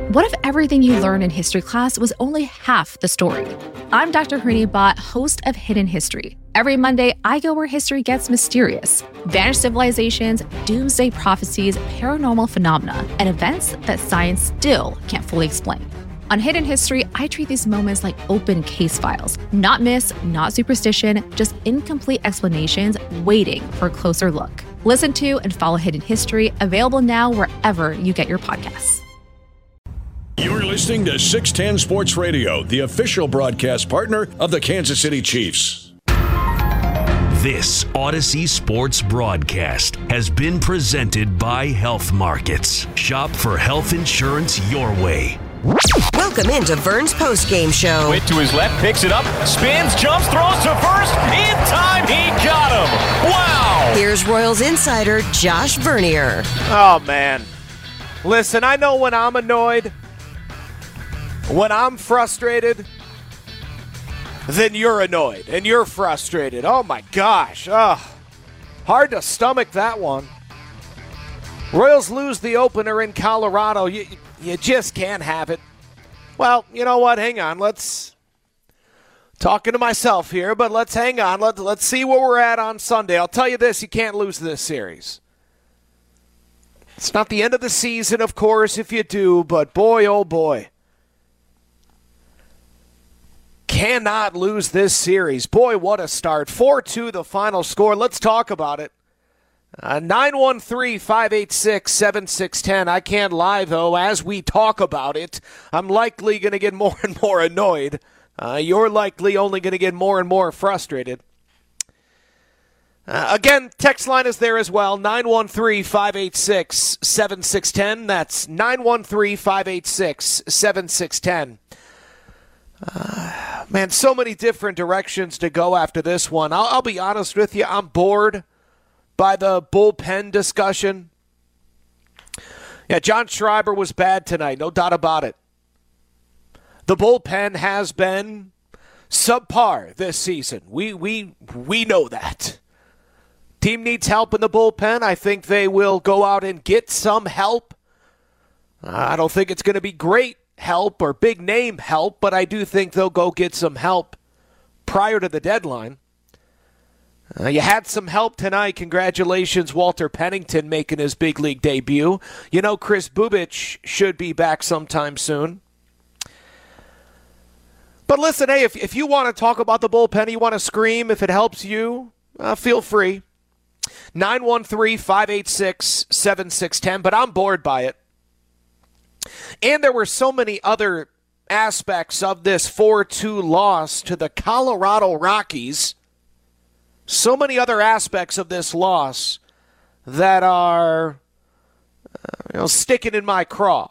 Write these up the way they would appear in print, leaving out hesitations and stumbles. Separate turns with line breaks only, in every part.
What if everything you learned in history class was only half the story? I'm Dr. Harini Bhatt, host of Hidden History. Every Monday, I go where history gets mysterious. Vanished civilizations, doomsday prophecies, paranormal phenomena, and events that science still can't fully explain. On Hidden History, I treat these moments like open case files. Not myths, not superstition, just incomplete explanations waiting for a closer look. Listen to and follow Hidden History, available now wherever you get your podcasts.
You're listening to 610 Sports Radio, the official broadcast partner of the Kansas City Chiefs.
This Odyssey Sports broadcast has been presented by Health Markets. Shop for health insurance your way.
Welcome into Vern's postgame show.
Wait to his left, picks it up, spins, jumps, throws to first. In time, he got him. Wow!
Here's Royals insider Josh Vernier.
Oh, man. Listen, I know when I'm annoyed, when I'm frustrated, then you're annoyed and you're frustrated. Oh, my gosh. Hard to stomach that one. Royals lose the opener in Colorado. You just can't have it. Well, you know what? Hang on. Talking to myself here, but let's hang on. Let's see where we're at on Sunday. I'll tell you this, you can't lose this series. It's not the end of the season, of course, if you do, but boy, oh boy. Cannot lose this series. Boy, what a start. 4-2 the final score. Let's talk about it. 913-586-7610. I can't lie, though. As we talk about it, I'm likely going to get more and more annoyed. You're likely only going to get more and more frustrated. Again, text line is there as well. 913-586-7610. That's 913-586-7610. Man, so many different directions to go after this one. I'll be honest with you. I'm bored by the bullpen discussion. Yeah, John Schreiber was bad tonight, no doubt about it. The bullpen has been subpar this season. We know that. Team needs help in the bullpen. I think they will go out and get some help. I don't think it's going to be great help or big name help, but I do think they'll go get some help prior to the deadline. You had some help tonight. Congratulations, Walter Pennington making his big league debut. You know, Chris Bubic should be back sometime soon. But listen, hey, if you want to talk about the bullpen, you want to scream, if it helps you, feel free. 913-586-7610, but I'm bored by it. And there were so many other aspects of this 4-2 loss to the Colorado Rockies. So many other aspects of this loss that are sticking in my craw.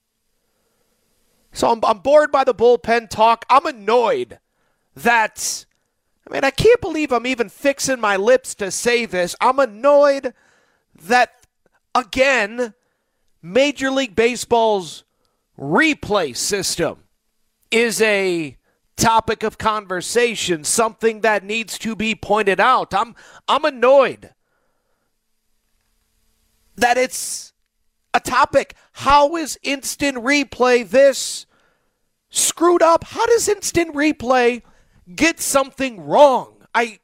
So I'm bored by the bullpen talk. I'm annoyed that, I can't believe I'm even fixing my lips to say this. I'm annoyed that, again, Major League Baseball's replay system is a topic of conversation, something that needs to be pointed out. I'm annoyed that it's a topic. How is instant replay this screwed up? How does instant replay get something wrong? I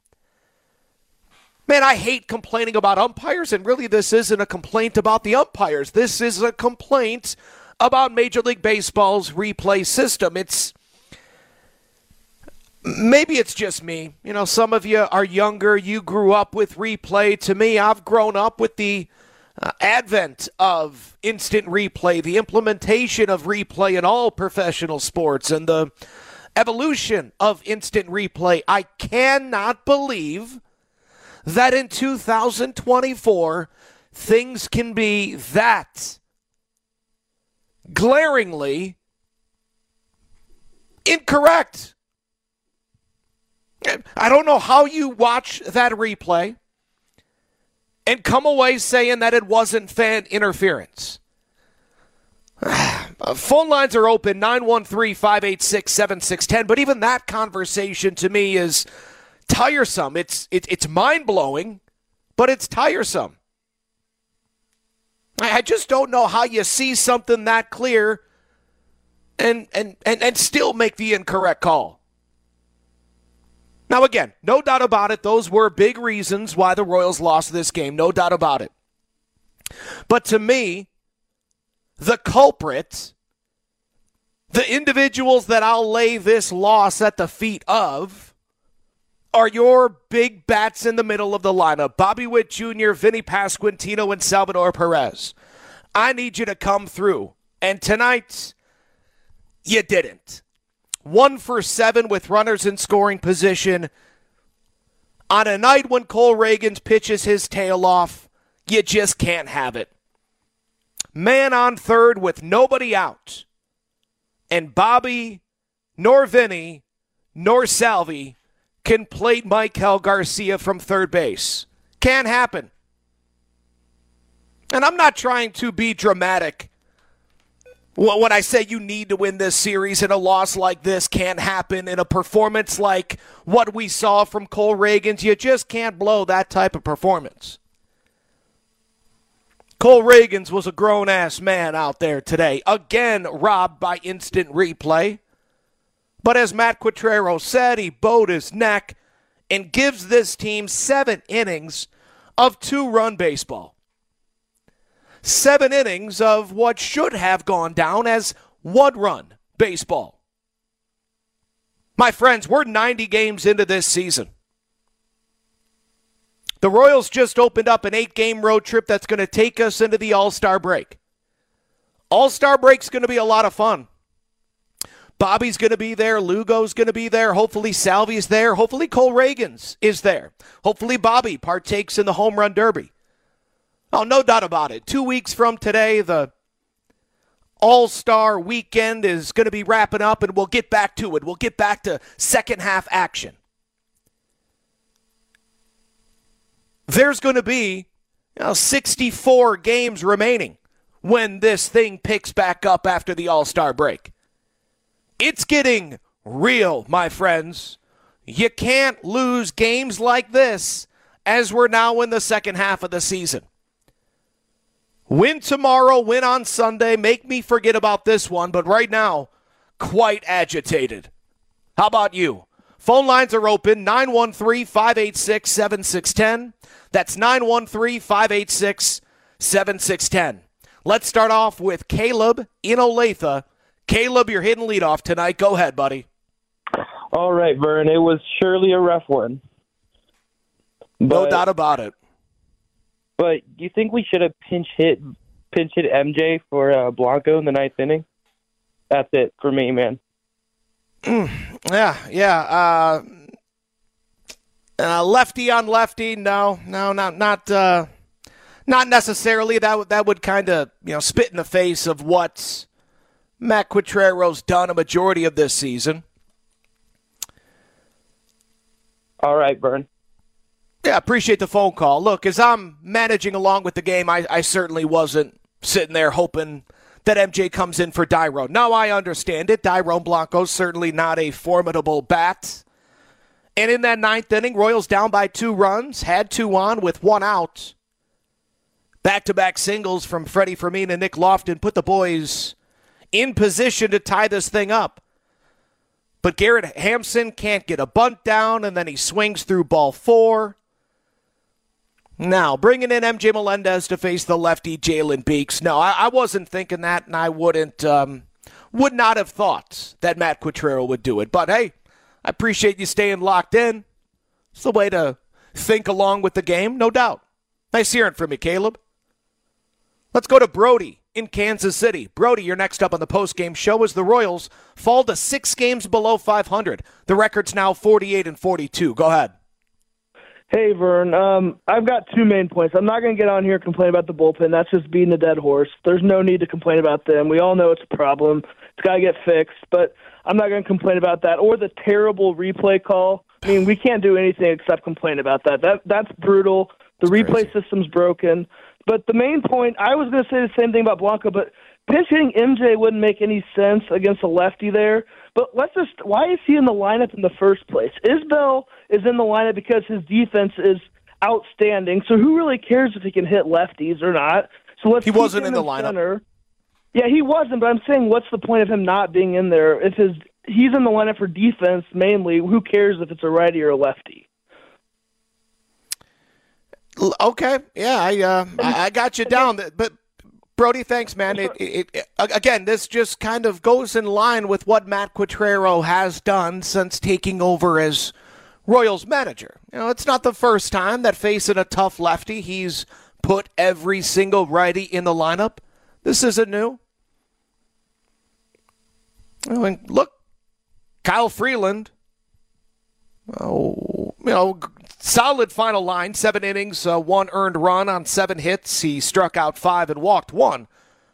hate complaining about umpires, and really this isn't a complaint about the umpires. This is a complaint about Major League Baseball's replay system. Maybe it's just me. Some of you are younger. You grew up with replay. To me, I've grown up with the advent of instant replay, the implementation of replay in all professional sports, and the evolution of instant replay. I cannot believe that in 2024, things can be that glaringly incorrect. I don't know how you watch that replay and come away saying that it wasn't fan interference. Phone lines are open, 913-586-7610, but even that conversation to me is tiresome. It's mind-blowing, but it's tiresome. I just don't know how you see something that clear and still make the incorrect call. Now, again, no doubt about it, those were big reasons why the Royals lost this game, no doubt about it. But to me, the culprit, the individuals that I'll lay this loss at the feet of, are your big bats in the middle of the lineup. Bobby Witt Jr., Vinny Pasquantino, and Salvador Perez. I need you to come through. And tonight, you didn't. 1 for 7 with runners in scoring position. On a night when Cole Ragans pitches his tail off, you just can't have it. Man on third with nobody out. And Bobby, nor Vinny, nor Salvi can plate Michael Garcia from third base. Can't happen. And I'm not trying to be dramatic when I say you need to win this series, and a loss like this can't happen in a performance like what we saw from Cole Ragans. You just can't blow that type of performance. Cole Ragans was a grown-ass man out there today, again robbed by instant replay. But as Matt Quatrero said, he bowed his neck and gives this team 7 innings of 2-run baseball. 7 innings of what should have gone down as 1-run baseball. My friends, we're 90 games into this season. The Royals just opened up an 8-game road trip that's going to take us into the All-Star break. All-Star break's going to be a lot of fun. Bobby's going to be there. Lugo's going to be there. Hopefully Salvi's there. Hopefully Cole Ragans is there. Hopefully Bobby partakes in the home run derby. Oh, no doubt about it. 2 weeks from today, the All-Star weekend is going to be wrapping up, and we'll get back to it. We'll get back to second half action. There's going to be 64 games remaining when this thing picks back up after the All-Star break. It's getting real, my friends. You can't lose games like this as we're now in the second half of the season. Win tomorrow, win on Sunday, make me forget about this one, but right now, quite agitated. How about you? Phone lines are open, 913-586-7610. That's 913-586-7610. Let's start off with Caleb in Olathe. Caleb, you're hitting leadoff tonight. Go ahead, buddy.
All right, Vern. It was surely a rough one.
No doubt about it.
But you think we should have pinch hit MJ for Blanco in the 9th inning? That's it for me, man.
Yeah. Lefty on lefty, no, not necessarily. That would kind of spit in the face of what Matt Quatrero's done a majority of this season.
All right, Vern.
Yeah, appreciate the phone call. Look, as I'm managing along with the game, I certainly wasn't sitting there hoping that MJ comes in for Dairon. Now I understand it. Dairon Blanco's certainly not a formidable bat. And in that 9th inning, Royals down by 2 runs, had 2 on with 1 out. Back-to-back singles from Freddie Fermin and Nick Lofton put the boys in position to tie this thing up. But Garrett Hampson can't get a bunt down, and then he swings through ball 4. Now, bringing in MJ Melendez to face the lefty Jalen Beeks. No, I wasn't thinking that, and I would not have thought that Matt Quatrero would do it. But, hey, I appreciate you staying locked in. It's the way to think along with the game, no doubt. Nice hearing from you, Caleb. Let's go to Brody in Kansas City. Brody, you're next up on the postgame show as the Royals fall to 6 games below 500. The record's now 48-42. Go ahead.
Hey, Vern. I've got 2 main points. I'm not going to get on here and complain about the bullpen. That's just beating a dead horse. There's no need to complain about them. We all know it's a problem. It's got to get fixed, but I'm not going to complain about that or the terrible replay call. I mean, we can't do anything except complain about that. That's brutal. The replay system's broken. But the main point, I was going to say the same thing about Blanco, but pinch hitting MJ wouldn't make any sense against a lefty there. But why is he in the lineup in the first place? Isbell is in the lineup because his defense is outstanding, so who really cares if he can hit lefties or not? So let's
he
keep
wasn't
him
in the lineup.
Center. Yeah, he wasn't, but I'm saying what's the point of him not being in there? If he's in the lineup for defense mainly, who cares if it's a righty or a lefty?
Okay, yeah, I got you down. But, Brody, thanks, man. Again, this just kind of goes in line with what Matt Quatraro has done since taking over as Royals manager. It's not the first time that facing a tough lefty, he's put every single righty in the lineup. This isn't new. Look, Kyle Freeland, solid final line, 7 innings, 1 earned run on 7 hits. He struck out 5 and walked 1.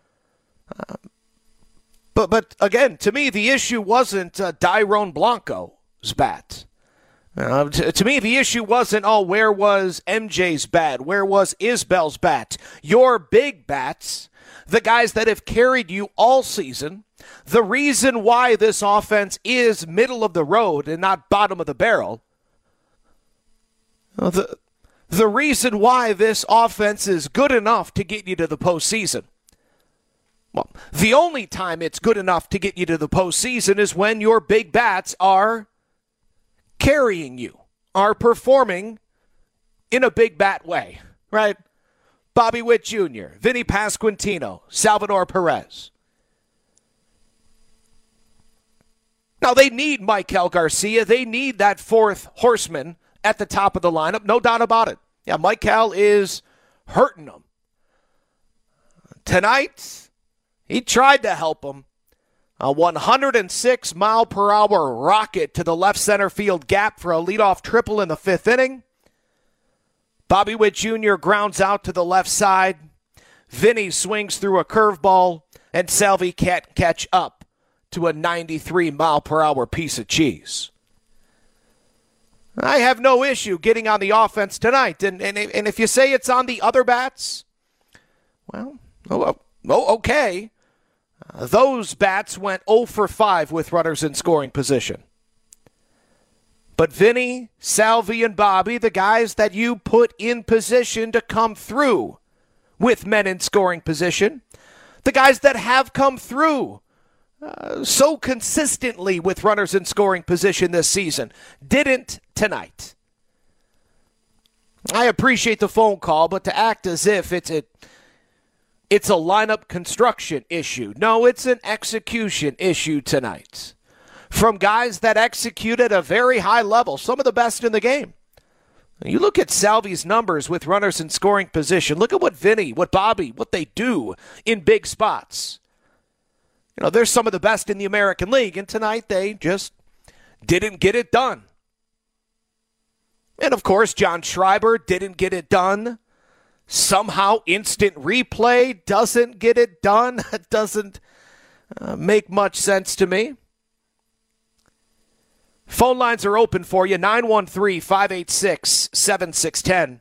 But again, to me, the issue wasn't Dairon Blanco's bat. To me, the issue wasn't, where was MJ's bat? Where was Isbel's bat? Your big bats, the guys that have carried you all season, the reason why this offense is middle of the road and not bottom of the barrel, the reason why this offense is good enough to get you to the postseason. Well, the only time it's good enough to get you to the postseason is when your big bats are carrying you, are performing in a big bat way, right? Bobby Witt Jr., Vinny Pasquantino, Salvador Perez. Now, they need Maikel Garcia. They need that fourth horseman at the top of the lineup, no doubt about it. Yeah, Maikel is hurting them. Tonight, he tried to help them. A 106-mile-per-hour rocket to the left center field gap for a leadoff triple in the 5th inning. Bobby Witt Jr. grounds out to the left side. Vinny swings through a curveball, and Salvi can't catch up to a 93-mile-per-hour piece of cheese. I have no issue getting on the offense tonight. And if you say it's on the other bats, well, okay. Those bats went 0 for 5 with runners in scoring position. But Vinny, Salvi, and Bobby, the guys that you put in position to come through with men in scoring position, the guys that have come through so consistently with runners in scoring position this season, didn't tonight. I appreciate the phone call, but to act as if it's a lineup construction issue. No, it's an execution issue tonight. From guys that execute at a very high level, some of the best in the game. You look at Salvi's numbers with runners in scoring position. Look at what Vinny, what Bobby, what they do in big spots. They're some of the best in the American League, and tonight they just didn't get it done. And, of course, John Schreiber didn't get it done. Somehow instant replay doesn't get it done. It doesn't make much sense to me. Phone lines are open for you, 913-586-7610.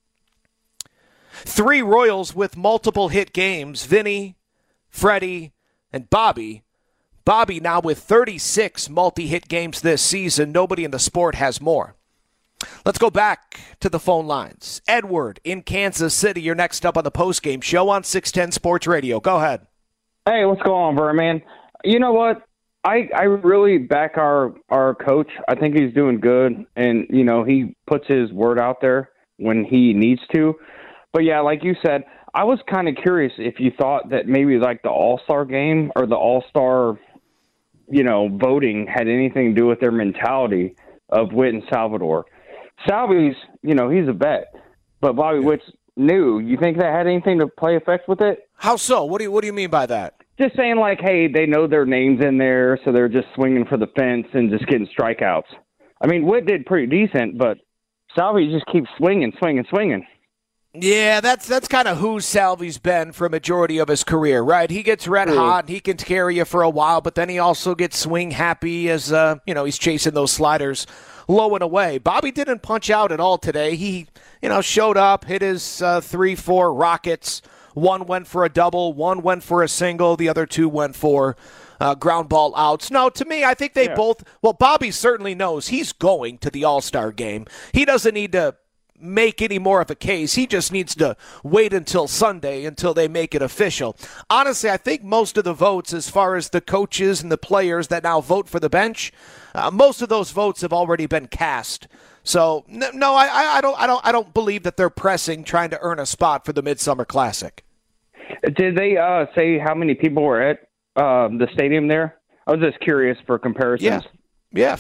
3 Royals with multiple hit games, Vinny, Freddie, and Bobby. Bobby now with 36 multi-hit games this season. Nobody in the sport has more. Let's go back to the phone lines. Edward in Kansas City, you're next up on the postgame show on 610 Sports Radio. Go ahead.
Hey, what's going on, Vern, man? You know what? I really back our coach. I think he's doing good, and, he puts his word out there when he needs to. But, yeah, like you said, I was kind of curious if you thought that maybe like the All-Star game or the All-Star, voting had anything to do with their mentality of Witt and Salvador. Salvi's, he's a vet, but Bobby Witt's new. You think that had anything to play effect with it?
How so? What do you mean by that?
Just saying like, hey, they know their names in there, so they're just swinging for the fence and just getting strikeouts. I mean, Witt did pretty decent, but Salvi just keeps swinging.
Yeah, that's kind of who Salvi's been for a majority of his career, right? He gets red hot, he can carry you for a while, but then he also gets swing happy as, he's chasing those sliders low and away. Bobby didn't punch out at all today. He, showed up, hit his 3-4 rockets. One went for a double, one went for a single, the other 2 went for ground ball outs. No, to me, I think they both, Bobby certainly knows he's going to the All-Star game. He doesn't need to make any more of a case. He just needs to wait until Sunday until they make it official. Honestly, I think most of the votes, as far as the coaches and the players that now vote for the bench, most of those votes have already been cast. So no, I don't believe that they're pressing, trying to earn a spot for the Midsummer Classic.
Did they say how many people were at the stadium there? I was just curious for comparisons.
Yeah,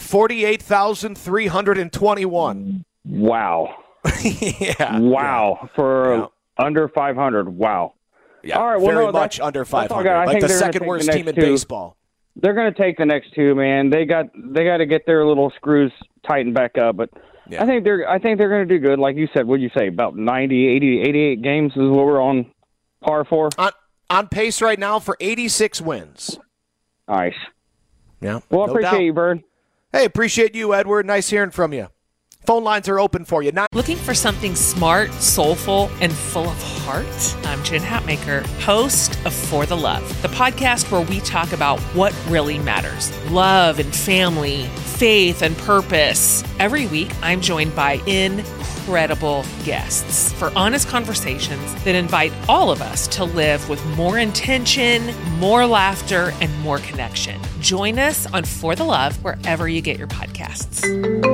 48,321.
Wow.
Yeah.
Wow. For under 500. Wow.
Yeah,
all right, well,
very much under 500. Like the second worst team in baseball.
They're going to take the next two, man. They got to get their little screws tightened back up, but I think they're going to do good. Like you said, what'd you say? About 90, 80, 88 games is what we're on par for.
On pace right now for 86 wins.
Nice.
Yeah.
Well, I appreciate you, Bird.
Hey, appreciate you, Edward. Nice hearing from you. Phone lines are open for you.
Looking for something smart, soulful, and full of heart? I'm Jen Hatmaker, host of For the Love, the podcast where we talk about what really matters. Love and family, faith and purpose. Every week, I'm joined by incredible guests for honest conversations that invite all of us to live with more intention, more laughter, and more connection. Join us on For the Love wherever you get your podcasts.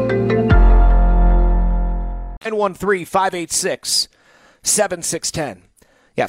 913-586-7610. Yeah,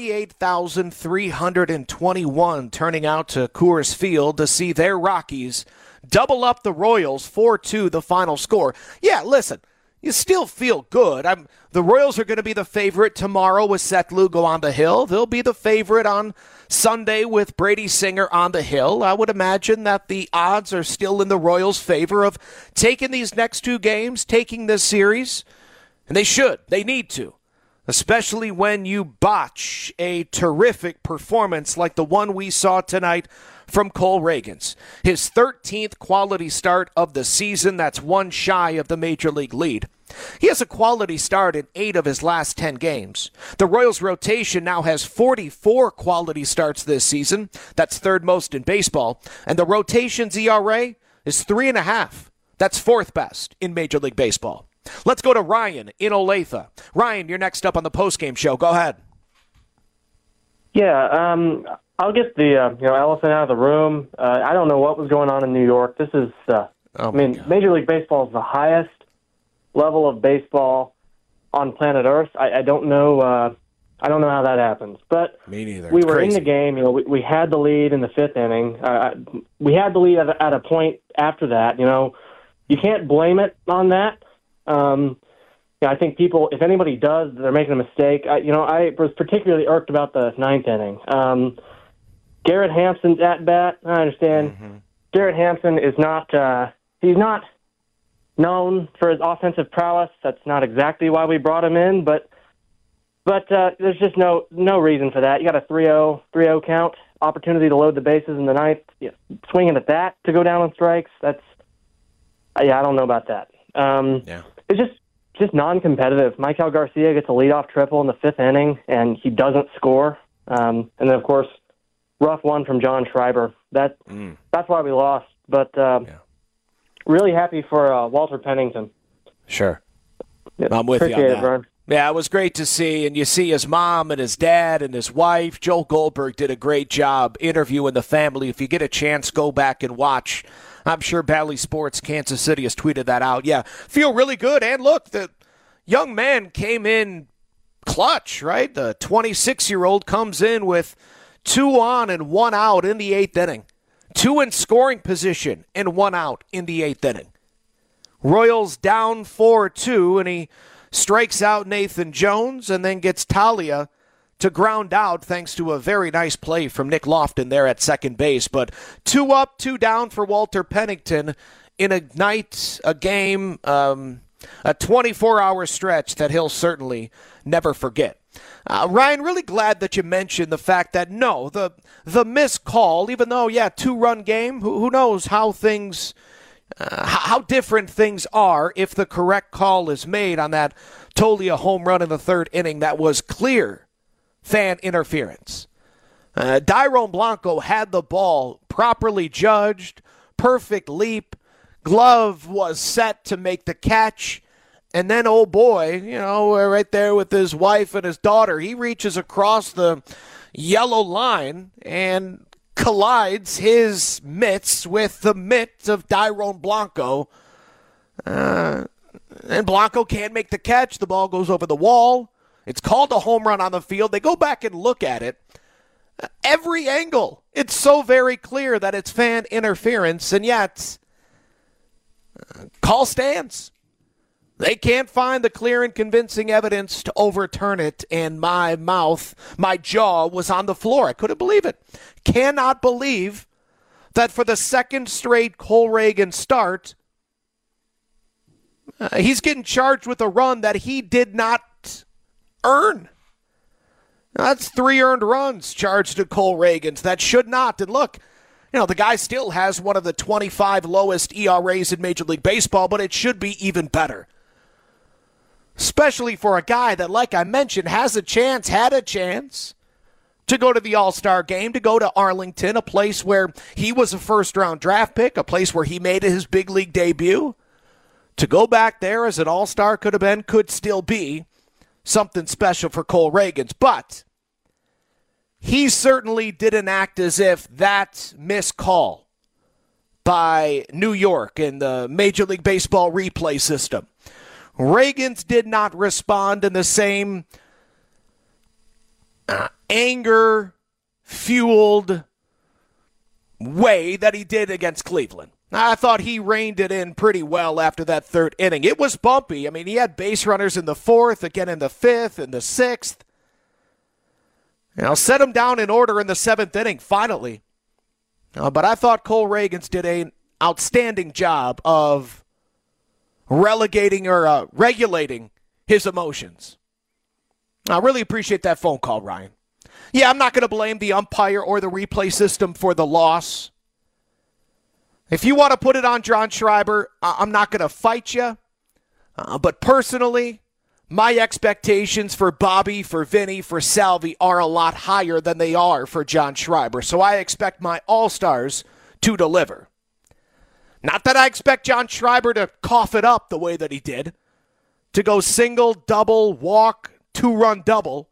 48,321 turning out to Coors Field to see their Rockies double up the Royals, 4-2 the final score. Yeah, listen, you still feel good. The Royals are going to be the favorite tomorrow with Seth Lugo on the hill. They'll be the favorite on Sunday with Brady Singer on the hill. I would imagine that the odds are still in the Royals' favor of taking these next two games, taking this series. And they should. They need to. Especially when you botch a terrific performance like the one we saw tonight from Cole Ragans. His 13th quality start of the season. That's one shy of the Major League lead. He has a quality start in 8 of his last 10 games. The Royals rotation now has 44 quality starts this season. That's third most in baseball. And the rotation's ERA is 3.5. That's fourth best in Major League Baseball. Let's go to Ryan in Olathe. Ryan, you're next up on the postgame show. Go ahead.
Yeah, I'll get the elephant out of the room. I don't know what was going on in New York. This is, Major League Baseball is the highest level of baseball on planet Earth. I don't know. I don't know how that happens. But
me neither.
We were in the game. We had the lead in the 5th inning. We had the lead at a point after that. You can't blame it on that. I think people, if anybody does, they're making a mistake. I was particularly irked about the 9th inning. Garrett Hampson's at bat. I understand. Mm-hmm. Garrett Hampson is not. He's not known for his offensive prowess. That's not exactly why we brought him in. But there's just no reason for that. You got a 3-0 count, opportunity to load the bases in the 9th. Swinging at that to go down on strikes. That's. I don't know about that. It's just non-competitive. Michael Garcia gets a leadoff triple in the 5th inning, and he doesn't score. And then, of course, rough one from John Schreiber. That's why we lost. But really happy for Walter Pennington.
Sure. I'm with you on that. Vern. Yeah, it was great to see. And you see his mom and his dad and his wife. Joel Goldberg did a great job interviewing the family. If you get a chance, go back and watch. I'm sure Bally Sports Kansas City has tweeted that out. Yeah, feel really good. And look, the young man came in clutch, right? The 26-year-old comes in with 2 on and 1 out in the 8th inning. 2 in scoring position and 1 out in the 8th inning. Royals down 4-2, and he strikes out Nathan Jones and then gets Talia to ground out thanks to a very nice play from Nick Lofton there at second base. But 2 up, 2 down for Walter Pennington in a night, a game, a 24-hour stretch that he'll certainly never forget. Ryan, really glad that you mentioned the fact that, no, the missed call, even though, 2-run game, who knows how things, how different things are if the correct call is made on that Tolia home run in the 3rd inning that was clear fan interference. Dairon Blanco had the ball properly judged, perfect leap, glove was set to make the catch, And then, oh boy, right there with his wife and his daughter, he reaches across the yellow line and collides his mitts with the mitt of Dairon Blanco. And Blanco can't make the catch. The ball goes over the wall. It's called a home run on the field. They go back and look at it. Every angle, it's so very clear that it's fan interference, and yet call stands. They can't find the clear and convincing evidence to overturn it, and my jaw was on the floor. I couldn't believe it. Cannot believe that for the second straight Cole Reagan start, he's getting charged with a run that he did not earn. That's 3 earned runs charged to Cole Reagans. That should not. And look, the guy still has one of the 25 lowest ERAs in Major League Baseball, but it should be even better. Especially for a guy that, like I mentioned, had a chance to go to the All-Star game, to go to Arlington, a place where he was a first-round draft pick, a place where he made his big league debut. To go back there as an All-Star could still be something special for Cole Reagans. But he certainly didn't act as if that missed call by New York in the Major League Baseball replay system. Reagans did not respond in the same anger-fueled way that he did against Cleveland. I thought he reined it in pretty well after that third inning. It was bumpy. I mean, he had base runners in the fourth, again in the fifth, in the sixth. Set him down in order in the seventh inning, finally. But I thought Cole Reagans did an outstanding job of regulating his emotions. I really appreciate that phone call, Ryan. Yeah, I'm not going to blame the umpire or the replay system for the loss. If you want to put it on John Schreiber, I'm not going to fight you. But personally, my expectations for Bobby, for Vinny, for Salvi are a lot higher than they are for John Schreiber. So I expect my All-Stars to deliver. Not that I expect John Schreiber to cough it up the way that he did, to go single, double, walk, 2-run double.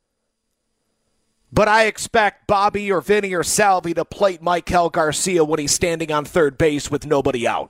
But I expect Bobby or Vinny or Salvi to plate Maikel Garcia when he's standing on third base with nobody out.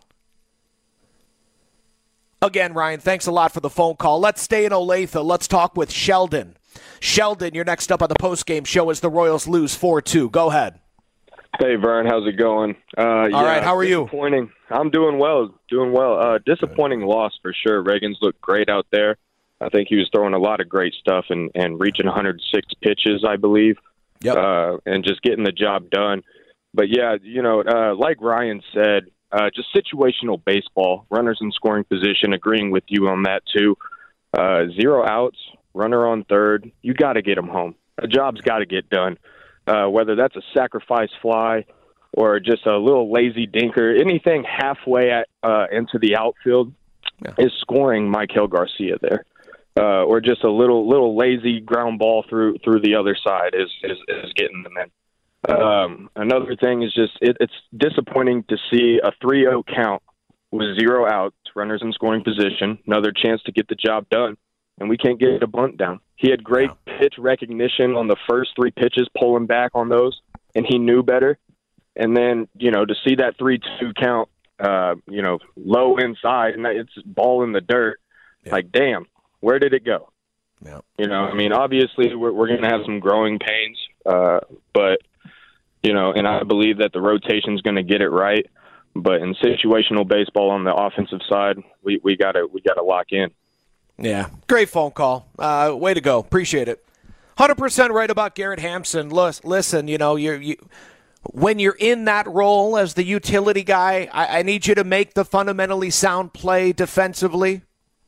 Again, Ryan, thanks a lot for the phone call. Let's stay in Olathe. Let's talk with Sheldon. Sheldon, you're next up on the postgame show as the Royals lose 4-2. Go ahead.
Hey, Vern, how's it going?
All right, how are you?
I'm doing well. Disappointing loss for sure. Reagans looked great out there. I think he was throwing a lot of great stuff and reaching 106 pitches, I believe, and just getting the job done. But, yeah, like Ryan said, just situational baseball, runners in scoring position, agreeing with you on that too. 0 outs, runner on third, you got to get him home. A job's got to get done, whether that's a sacrifice fly or just a little lazy dinker. Anything halfway into the outfield is scoring Maikel Garcia there. Or just a little lazy ground ball through the other side is getting them in. Another thing is just it's disappointing to see a 3-0 count with 0 outs, runners in scoring position, another chance to get the job done, and we can't get a bunt down. He had great pitch recognition on the first 3 pitches, pulling back on those, and he knew better. And then, to see that 3-2 count, low inside, and it's ball in the dirt, like, damn. Where did it go? Yeah. Obviously we're going to have some growing pains, but, and I believe that the rotation is going to get it right. But in situational baseball on the offensive side, we got to lock in.
Yeah, great phone call. Way to go. Appreciate it. 100% right about Garrett Hampson. Listen, when you're in that role as the utility guy, I need you to make the fundamentally sound play defensively.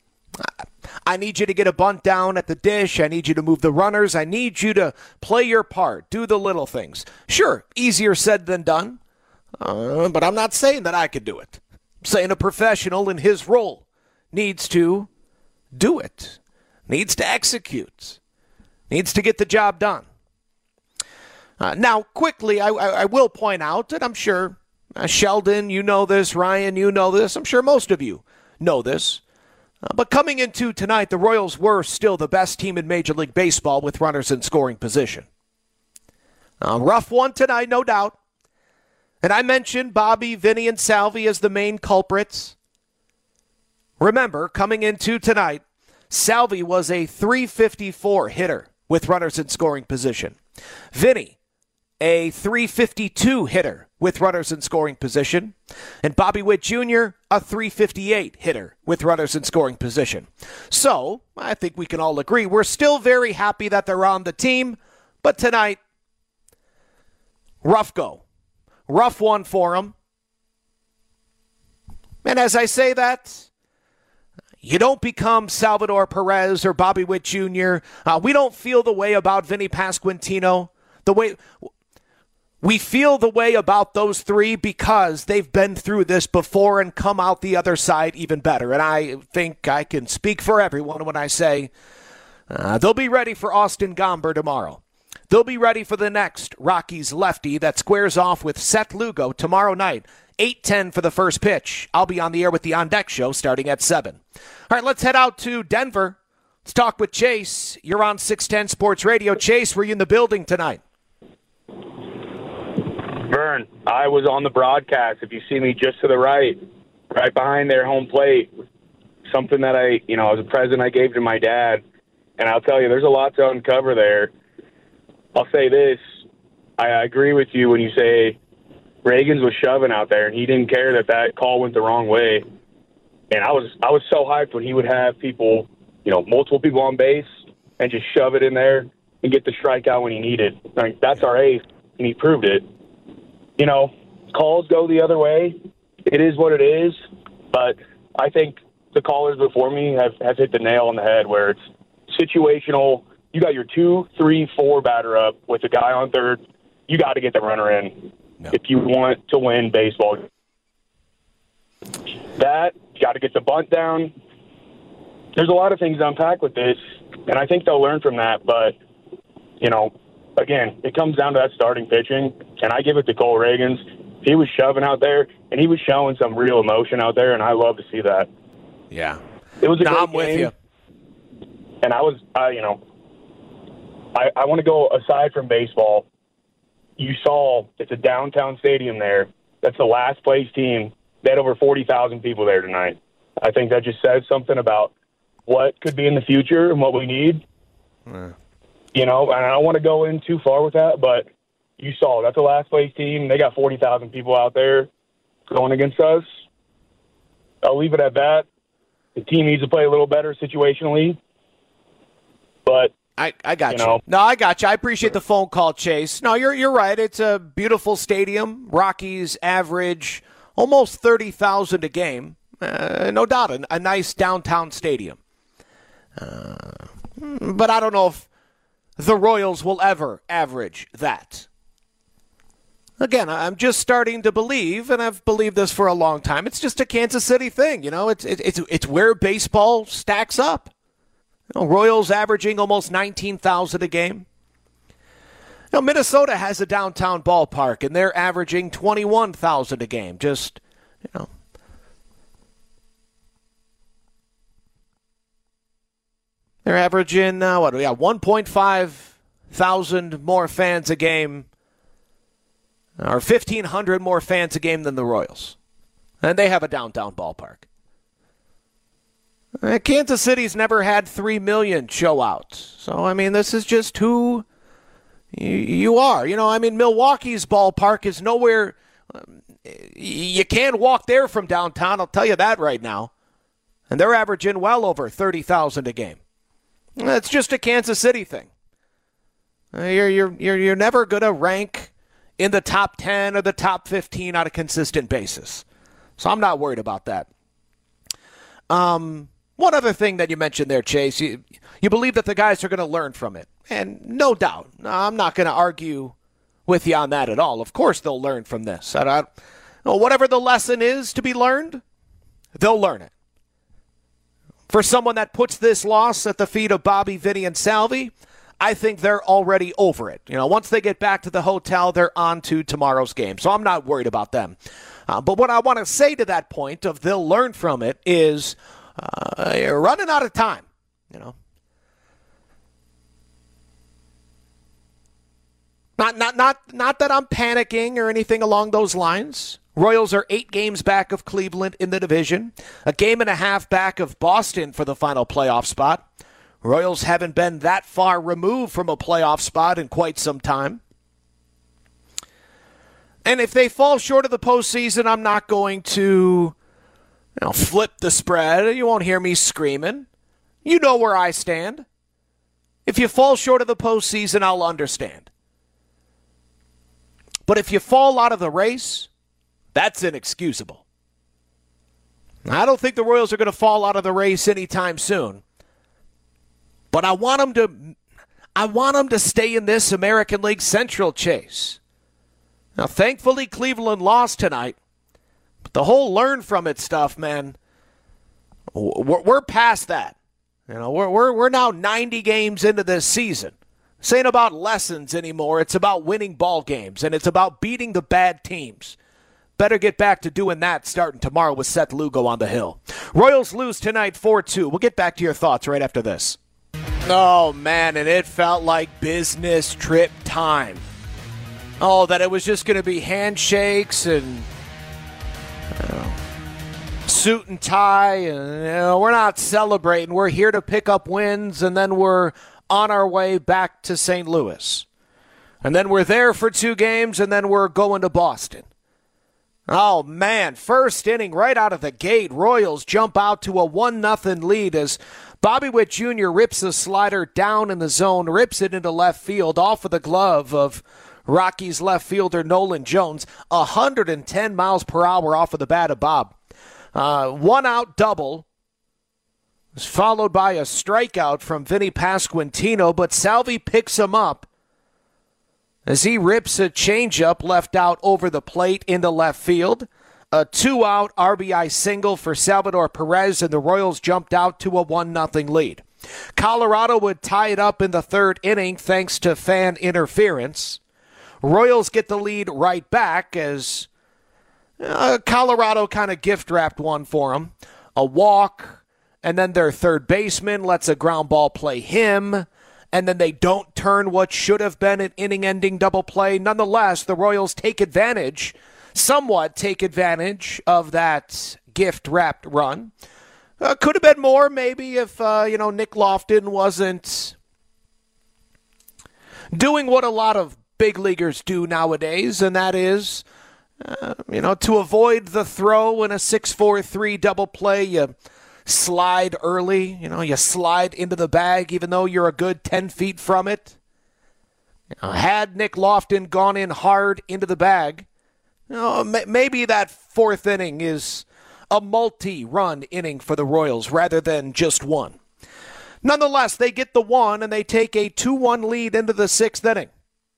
I need you to get a bunt down at the dish. I need you to move the runners. I need you to play your part. Do the little things. Sure, easier said than done, but I'm not saying that I could do it. I'm saying a professional in his role needs to do it, needs to execute, needs to get the job done. Now, quickly, I will point out that I'm sure, Sheldon, you know this, Ryan, you know this, I'm sure most of you know this, But coming into tonight, the Royals were still the best team in Major League Baseball with runners in scoring position. A rough one tonight, no doubt. And I mentioned Bobby, Vinny, and Salvi as the main culprits. Remember, coming into tonight, Salvi was a .354 hitter with runners in scoring position. Vinny, a .352 hitter with runners in scoring position. And Bobby Witt Jr., a .358 hitter with runners in scoring position. So, I think we can all agree we're still very happy that they're on the team. But tonight, rough go. Rough one for them. And as I say that, you don't become Salvador Perez or Bobby Witt Jr. We don't feel the way about Vinny Pasquantino. We feel the way about those three because they've been through this before and come out the other side even better. And I think I can speak for everyone when I say they'll be ready for Austin Gomber tomorrow. They'll be ready for the next Rockies lefty that squares off with Seth Lugo tomorrow night, 8:10 for the first pitch. I'll be on the air with the On Deck Show starting at 7. All right, let's head out to Denver. Let's talk with Chase. You're on 610 Sports Radio. Chase, were you in the building tonight?
Vern, I was on the broadcast. If you see me just to the right behind their home plate, something that as a present I gave to my dad. And I'll tell you, there's a lot to uncover there. I'll say this. I agree with you when you say Ragans was shoving out there, and he didn't care that call went the wrong way. And I was so hyped when he would have people, multiple people on base, and just shove it in there and get the strikeout when he needed. That's our ace, and he proved it. Calls go the other way. It is what it is. But I think the callers before me have hit the nail on the head where it's situational. You got your 2, 3, 4 batter up with a guy on third. You got to get the runner in if you want to win baseball. You got to get the bunt down. There's a lot of things to unpack with this, and I think they'll learn from that. But, again, it comes down to that starting pitching, and I give it to Cole Ragans. He was shoving out there, and he was showing some real emotion out there, and I love to see that.
Yeah.
It was a great
I'm
game,
with you.
And I want to go aside from baseball. You saw it's a downtown stadium there. That's the last place team. They had over 40,000 people there tonight. I think that just says something about what could be in the future and what we need. And I don't want to go in too far with that, but you saw that's the last place team. They got 40,000 people out there going against us. I'll leave it at that. The team needs to play a little better situationally. But
I got you. No, I got you. I appreciate the phone call, Chase. No, you're right. It's a beautiful stadium. Rockies average almost 30,000 a game. No doubt, a nice downtown stadium. But I don't know if the Royals will ever average that. Again, I'm just starting to believe, and I've believed this for a long time, it's just a Kansas City thing. It's where baseball stacks up. Royals averaging almost 19,000 a game. Minnesota has a downtown ballpark, and they're averaging 21,000 a game. Just, they're averaging, 1.5 thousand more fans a game, or 1,500 more fans a game than the Royals. And they have a downtown ballpark. Kansas City's never had 3 million show out. So, this is just who you are. Milwaukee's ballpark is nowhere. You can't walk there from downtown, I'll tell you that right now. And they're averaging well over 30,000 a game. That's just a Kansas City thing. You're never going to rank in the top 10 or the top 15 on a consistent basis. So I'm not worried about that. One other thing that you mentioned there, Chase, you believe that the guys are going to learn from it. And no doubt, I'm not going to argue with you on that at all. Of course they'll learn from this. Whatever the lesson is to be learned, they'll learn it. For someone that puts this loss at the feet of Bobby, Vinny, and Salvi, I think they're already over it. Once they get back to the hotel, they're on to tomorrow's game. So I'm not worried about them. But what I want to say to that point of they'll learn from it is You're running out of time, you know. Not that I'm panicking or anything along those lines. Royals are 8 games back of Cleveland in the division, a game and a half back of Boston for the final playoff spot. Royals haven't been that far removed from a playoff spot in quite some time. And if they fall short of the postseason, I'm not going to flip the spread. You won't hear me screaming. You know where I stand. If you fall short of the postseason, I'll understand. But if you fall out of the race, that's inexcusable. I don't think the Royals are going to fall out of the race anytime soon. But I want them to stay in this American League Central chase. Now, thankfully, Cleveland lost tonight. But the whole learn from it stuff, man, we're past that. You know, we're now 90 games into this season. This ain't about lessons anymore. It's about winning ball games, and it's about beating the bad teams. Better get back to doing that starting tomorrow with Seth Lugo on the hill. Royals lose tonight 4-2. We'll get back to your thoughts right after this. Oh, man, and it felt like business trip time. Oh, that it was just going to be handshakes and suit and tie. And we're not celebrating. We're here to pick up wins, and then we're on our way back to St. Louis. And then we're there for 2 games, and then we're going to Boston. Oh, man, first inning right out of the gate, Royals jump out to a 1-0 lead as Bobby Witt Jr. rips a slider down in the zone, rips it into left field off of the glove of Rockies left fielder Nolan Jones, 110 miles per hour off of the bat of Bob. 1-out double was followed by a strikeout from Vinny Pasquantino, but Salvi picks him up as he rips a changeup left out over the plate into left field. A 2-out RBI single for Salvador Perez, and the Royals jumped out to a 1-0 lead. Colorado would tie it up in the 3rd inning thanks to fan interference. Royals get the lead right back as Colorado kind of gift-wrapped one for them. A walk, and then their third baseman lets a ground ball play him, and then they don't turn what should have been an inning-ending double play. Nonetheless, the Royals somewhat take advantage of that gift-wrapped run. Could have been more, maybe, if Nick Lofton wasn't doing what a lot of big leaguers do nowadays, and that is, to avoid the throw in a 6-4-3 double play, you slide early. You slide into the bag even though you're a good 10 feet from it. Had Nick Lofton gone in hard into the bag, maybe that 4th inning is a multi-run inning for the Royals rather than just one. Nonetheless, they get the 1 and they take a 2-1 lead into the 6th inning.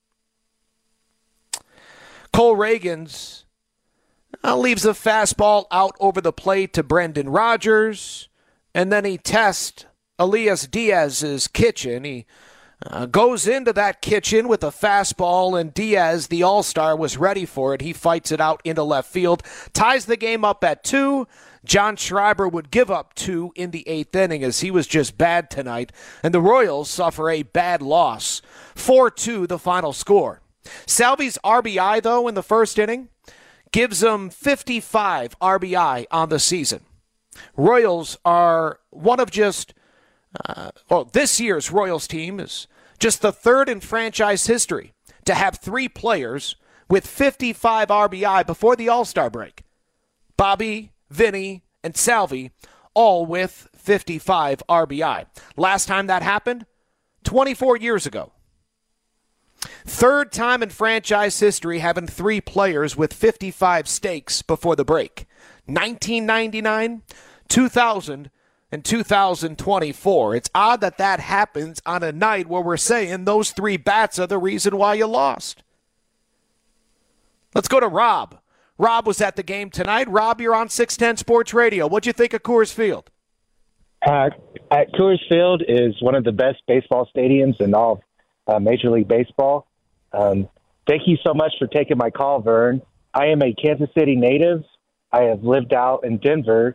Cole Ragans leaves a fastball out over the plate to Brendan Rodgers, and then he tests Elias Diaz's kitchen. He goes into that kitchen with a fastball, and Diaz, the all-star, was ready for it. He fights it out into left field, ties the game up at 2. John Schreiber would give up 2 in the 8th inning as he was just bad tonight, and the Royals suffer a bad loss. 4-2 the final score. Salvi's RBI, though, in the 1st inning gives them 55 RBI on the season. Royals are one of just this year's Royals team is just the 3rd in franchise history to have 3 players with 55 RBI before the All-Star break. Bobby, Vinny, and Salvi, all with 55 RBI. Last time that happened, 24 years ago. 3rd time in franchise history having 3 players with 55 stakes before the break. 1999, 2000, and 2024. It's odd that happens on a night where we're saying those 3 bats are the reason why you lost. Let's go to Rob. Rob was at the game tonight. Rob, you're on 610 Sports Radio. What'd you think of Coors Field?
At Coors Field is one of the best baseball stadiums in all of Major League Baseball. Thank you so much for taking my call, Vern. I am a Kansas City native. I have lived out in Denver,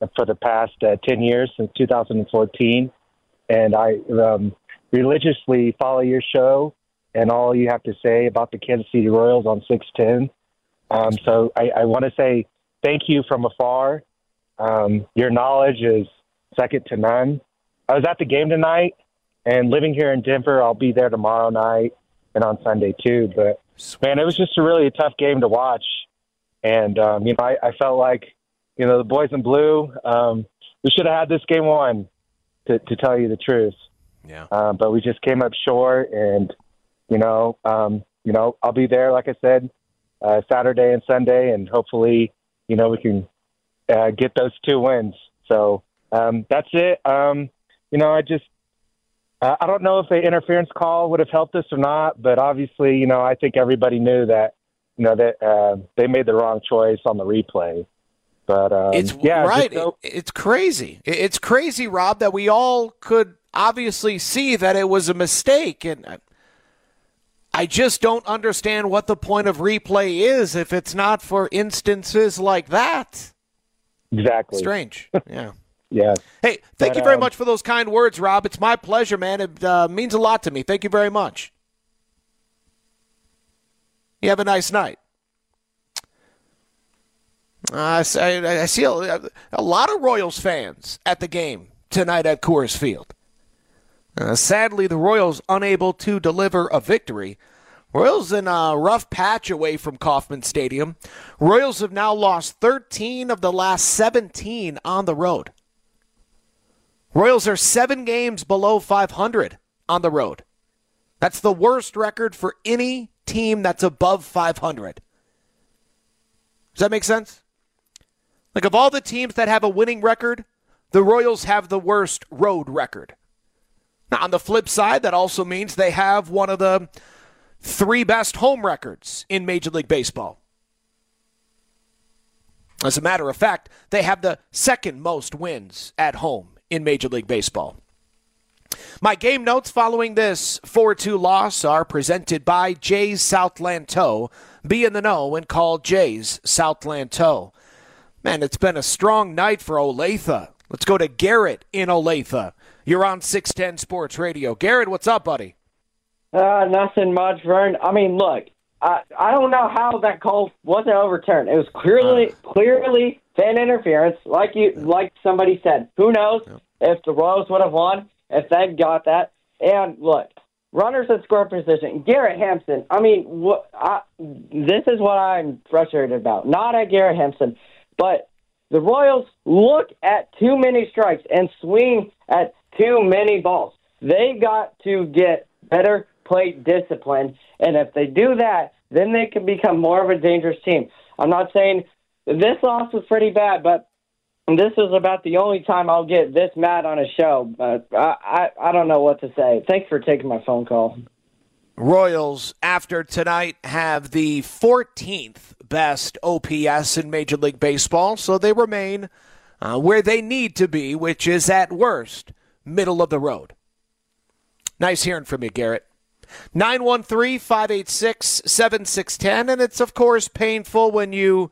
for the past 10 years, since 2014. And I religiously follow your show and all you have to say about the Kansas City Royals on 610. So I want to say thank you from afar. Your knowledge is second to none. I was at the game tonight, and living here in Denver, I'll be there tomorrow night and on Sunday too. But, man, it was just a really tough game to watch. And, I felt like, the boys in blue, we should have had this game won, to tell you the truth.
Yeah.
But we just came up short, and, I'll be there, like I said, Saturday and Sunday, and hopefully, we can get those 2 wins. So that's it. I don't know if the interference call would have helped us or not, but obviously, I think everybody knew that, that they made the wrong choice on the replay. But
it's right. It's crazy. It's crazy, Rob, that we all could obviously see that it was a mistake, and I just don't understand what the point of replay is if it's not for instances like that.
Exactly.
Strange. Yeah.
Yeah.
Hey, thank you very much for those kind words, Rob. It's my pleasure, man. It means a lot to me. Thank you very much. You have a nice night. I see a lot of Royals fans at the game tonight at Coors Field. Sadly, the Royals unable to deliver a victory. Royals in a rough patch away from Kauffman Stadium. Royals have now lost 13 of the last 17 on the road. Royals are 7 games below 500 on the road. That's the worst record for any team that's above 500. Does that make sense? Like, of all the teams that have a winning record, the Royals have the worst road record. Now, on the flip side, that also means they have one of the 3 best home records in Major League Baseball. As a matter of fact, they have the 2nd most wins at home in Major League Baseball. My game notes following this 4-2 loss are presented by Jay's Southland Tow. Be in the know and call Jay's Southland Tow. Man, it's been a strong night for Olathe. Let's go to Garrett in Olathe. You're on 610 Sports Radio. Garrett, what's up, buddy?
Nothing much, Vern. I mean, look, I don't know how that call wasn't overturned. It was clearly fan interference, like somebody said. Who knows if the Royals would have won if they got that? And look, runners in score position. Garrett Hampson. I mean, this is what I'm frustrated about. Not at Garrett Hampson, but the Royals look at too many strikes and swing at too many balls. They got to get better plate discipline, and if they do that, then they can become more of a dangerous team. I'm not saying this loss was pretty bad, but this is about the only time I'll get this mad on a show. But I don't know what to say. Thanks for taking my phone call.
Royals, after tonight, have the 14th best OPS in Major League Baseball, so they remain where they need to be, which is at worst middle of the road. Nice hearing from you, Garrett. 913-586-7610, and it's, of course, painful when you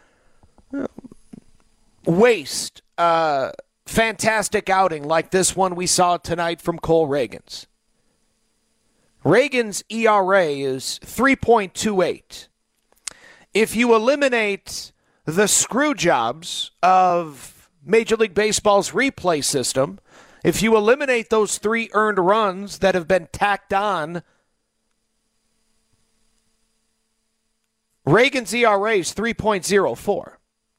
waste a fantastic outing like this one we saw tonight from Cole Ragans. Ragans' ERA is 3.28. If you eliminate the screw jobs of Major League Baseball's replay system, if you eliminate those 3 earned runs that have been tacked on, Ragans' ERA is 3.04.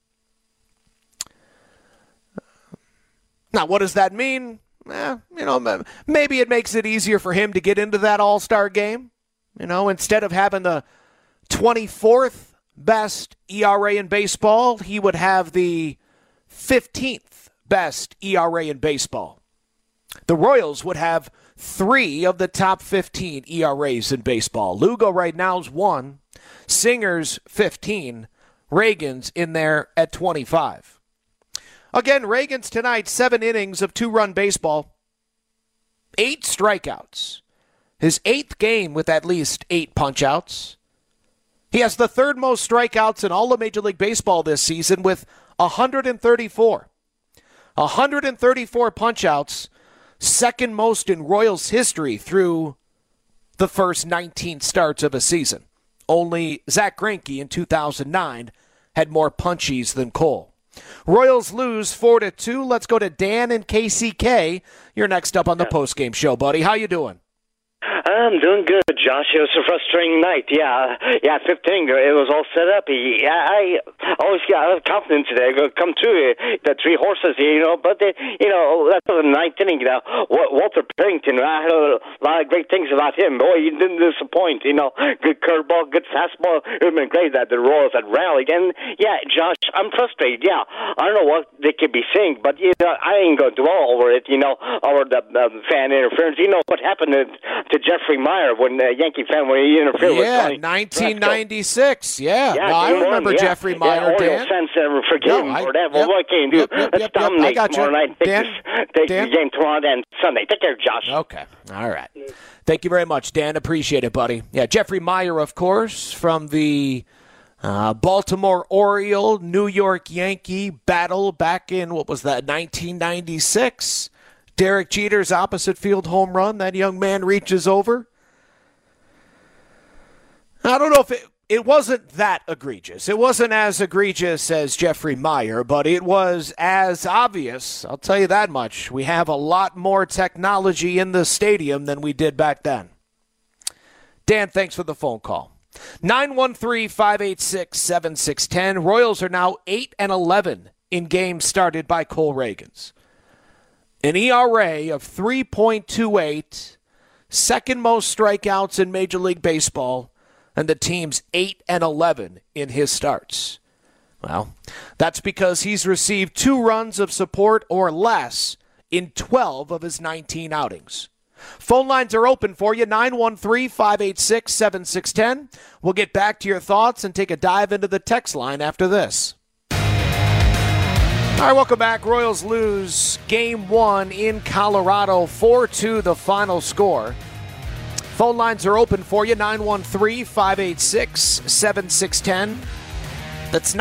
Now, what does that mean? Maybe it makes it easier for him to get into that All-Star game. Instead of having the 24th best ERA in baseball, he would have the 15th best ERA in baseball. The Royals would have 3 of the top 15 ERAs in baseball. Lugo right now is 1. Singer's 15. Ragans in there at 25. Again, Ragans tonight, 7 innings of 2-run baseball. 8 strikeouts. His 8th game with at least 8 punch-outs. He has the 3rd most strikeouts in all of Major League Baseball this season with 134. 134 punch-outs, second most in Royals history through the first 19 starts of a season. Only Zach Greinke in 2009 had more punchies than Cole. Royals lose 4-2. Let's go to Dan in KCK. You're next up on the postgame show, buddy. How you doing?
I'm doing good, Josh. It was a frustrating night. Yeah, 15. It was all set up. I always got confidence today. Come through the three horses here, But that's the ninth inning. Walter Pennington. I heard a lot of great things about him. Boy, he didn't disappoint. Good curveball, good fastball. It would have been great that the Royals had rallied. And Josh, I'm frustrated. Yeah, I don't know what they could be saying, but I ain't going to dwell over it. Over the fan interference. You know what happened to Jeffrey Meyer when the Yankee fan when he interfered with Tony
1996. I remember Jeffrey Meyer.
Dan. Fans never forgive him for that. Well, what can you do? Let's dominate tomorrow night. Take the game tomorrow and Sunday. Take care, Josh.
Okay. All right. Thank you very much, Dan. Appreciate it, buddy. Yeah, Jeffrey Meyer, of course, from the Baltimore Oriole, New York Yankee battle back in, 1996. Derek Jeter's opposite field home run. That young man reaches over. I don't know if it wasn't that egregious. It wasn't as egregious as Jeffrey Meyer, but it was as obvious. I'll tell you that much. We have a lot more technology in the stadium than we did back then. Dan, thanks for the phone call. 913-586-7610. Royals are now 8-11 in games started by Cole Ragans. An ERA of 3.28, second most strikeouts in Major League Baseball, and the team's 8-11 in his starts. Well, that's because he's received 2 runs of support or less in 12 of his 19 outings. Phone lines are open for you, 913-586-7610. We'll get back to your thoughts and take a dive into the text line after this. All right, welcome back. Royals lose Game 1 in Colorado, 4-2 the final score. Phone lines are open for you, 913-586-7610. That's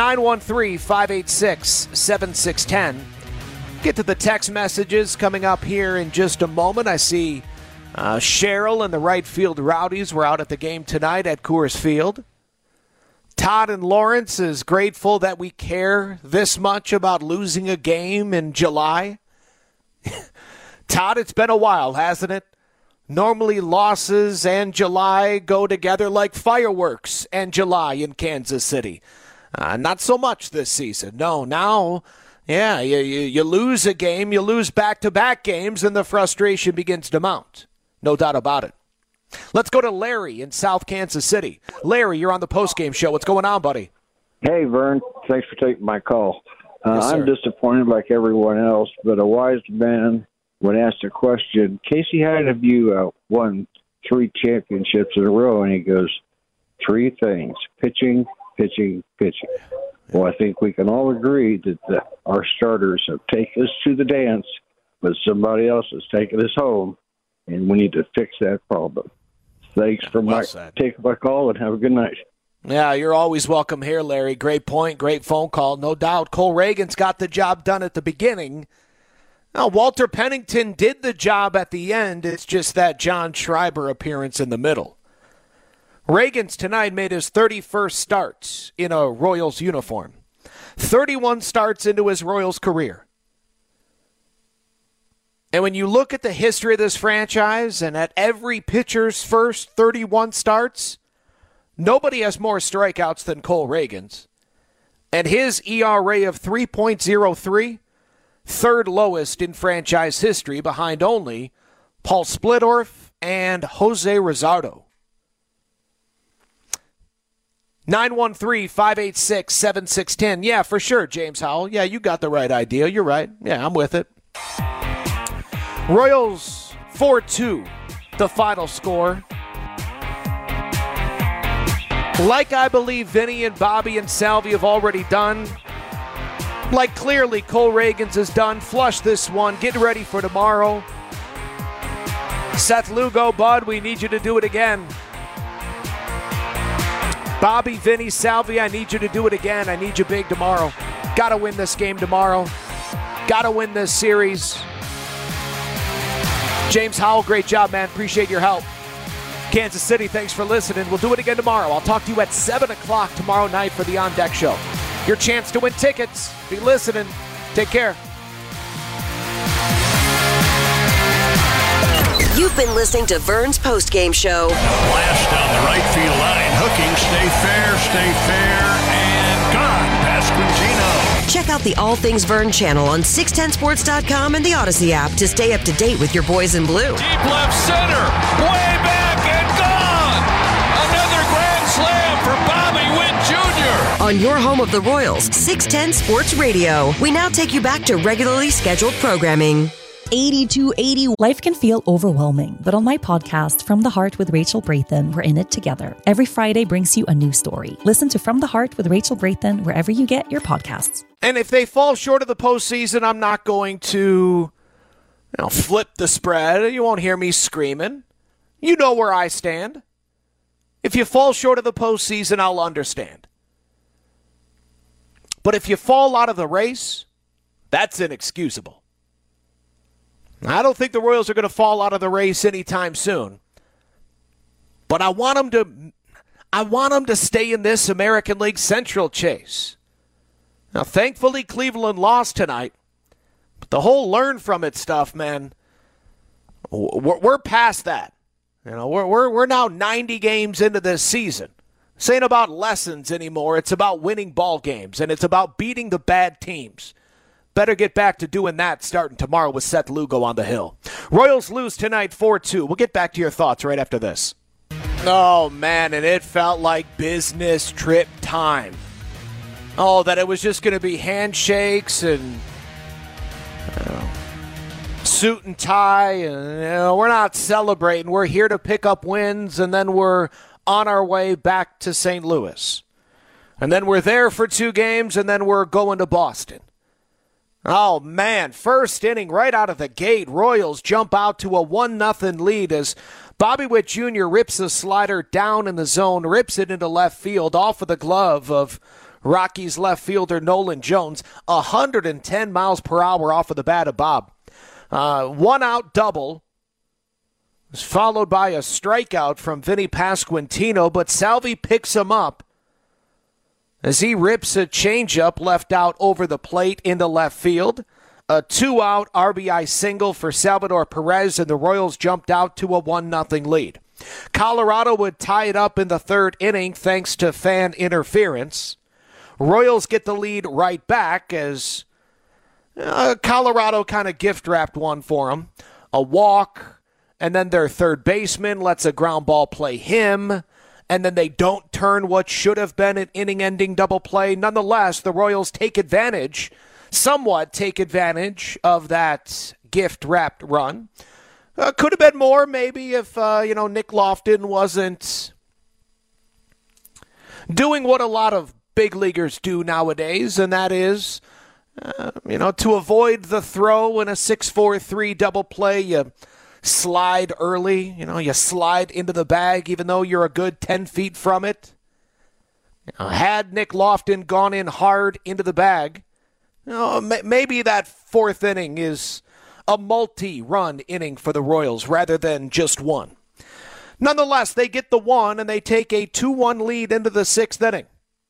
913-586-7610. Get to the text messages coming up here in just a moment. I see Cheryl and the right field Rowdies were out at the game tonight at Coors Field. Todd and Lawrence is grateful that we care this much about losing a game in July. Todd, it's been a while, hasn't it? Normally losses and July go together like fireworks and July in Kansas City. Not so much this season. No, now, you lose a game, you lose back-to-back games, and the frustration begins to mount. No doubt about it. Let's go to Larry in South Kansas City. Larry, you're on the postgame show. What's going on, buddy?
Hey, Vern. Thanks for taking my call.
Yes,
I'm disappointed like everyone else, but a wise man would ask the question, Casey, how have you won 3 championships in a row? And he goes, 3 things, pitching, pitching, pitching. Well, I think we can all agree that our starters have taken us to the dance, but somebody else has taken us home, and we need to fix that problem. Thanks for taking my call, and have a good night.
Yeah, you're always welcome here, Larry. Great point, great phone call, no doubt. Cole Ragans got the job done at the beginning. Now, Walter Pennington did the job at the end. It's just that John Schreiber appearance in the middle. Ragans tonight made his 31st start in a Royals uniform. 31 starts into his Royals career. And when you look at the history of this franchise and at every pitcher's first 31 starts, nobody has more strikeouts than Cole Ragans. And his ERA of 3.03, third lowest in franchise history, behind only Paul Splittorff and Jose Rosado. 913-586-7610. Yeah, for sure, James Howell. Yeah, you got the right idea. You're right. Yeah, I'm with it. Royals 4-2, the final score. Like I believe Vinny and Bobby and Salvi have already done, like clearly Cole Ragans has done, flush this one, get ready for tomorrow. Seth Lugo, Bud, we need you to do it again. Bobby, Vinny, Salvi, I need you to do it again. I need you big tomorrow. Got to win this game tomorrow. Got to win this series. James Howell, great job, man. Appreciate your help. Kansas City, thanks for listening. We'll do it again tomorrow. I'll talk to you at 7 o'clock tomorrow night for the On Deck Show. Your chance to win tickets. Be listening. Take care.
You've been listening to Vern's postgame show.
Blast down the right field line. Hooking, stay fair, and gone. Pasquantino.
Check out the All Things Vern channel on 610sports.com and the Odyssey app to stay up to date with your boys in blue.
Deep left center, way back and gone. Another grand slam for Bobby Witt Jr.
On your home of the Royals, 610 Sports Radio. We now take you back to regularly scheduled programming.
8280. Life can feel overwhelming, but on my podcast, From the Heart with Rachel Brathen, we're in it together. Every Friday brings you a new story. Listen to From the Heart with Rachel Brathen wherever you get your podcasts.
And if they fall short of the postseason, I'm not going to flip the spread. You won't hear me screaming. You know where I stand. If you fall short of the postseason, I'll understand. But if you fall out of the race, that's inexcusable. I don't think the Royals are going to fall out of the race anytime soon. But I want them to stay in this American League Central chase. Now, thankfully, Cleveland lost tonight. But the whole learn from it stuff, man, we're past that. We're now 90 games into this season. This ain't about lessons anymore. It's about winning ball games, and it's about beating the bad teams. Better get back to doing that starting tomorrow with Seth Lugo on the hill. Royals lose tonight 4-2. We'll get back to your thoughts right after this. Oh, man, and it felt like business trip time. Oh, that it was just going to be handshakes and suit and tie. And we're not celebrating. We're here to pick up wins, and then we're on our way back to St. Louis. And then we're there for 2 games, and then we're going to Boston. Oh, man, first inning right out of the gate, Royals jump out to a 1-0 lead as Bobby Witt Jr. rips a slider down in the zone, rips it into left field off of the glove of Rockies left fielder Nolan Jones, 110 miles per hour off of the bat of Bob. 1-out double was followed by a strikeout from Vinny Pasquantino, but Salvi picks him up as he rips a changeup left out over the plate into left field. A 2-out RBI single for Salvador Perez, and the Royals jumped out to a 1-0 lead. Colorado would tie it up in the 3rd inning thanks to fan interference. Royals get the lead right back as Colorado kind of gift-wrapped one for them. A walk, and then their third baseman lets a ground ball play him. And then they don't turn what should have been an inning-ending double play. Nonetheless, the Royals somewhat take advantage of that gift-wrapped run. Could have been more, maybe, if, Nick Lofton wasn't doing what a lot of big leaguers do nowadays, and that is, to avoid the throw in a 6-4-3 double play, you slide early, you slide into the bag even though you're a good 10 feet from it. Had Nick Lofton gone in hard into the bag, maybe that 4th inning is a multi-run inning for the Royals rather than just one. Nonetheless, they get the 1 and they take a 2-1 lead into the 6th inning.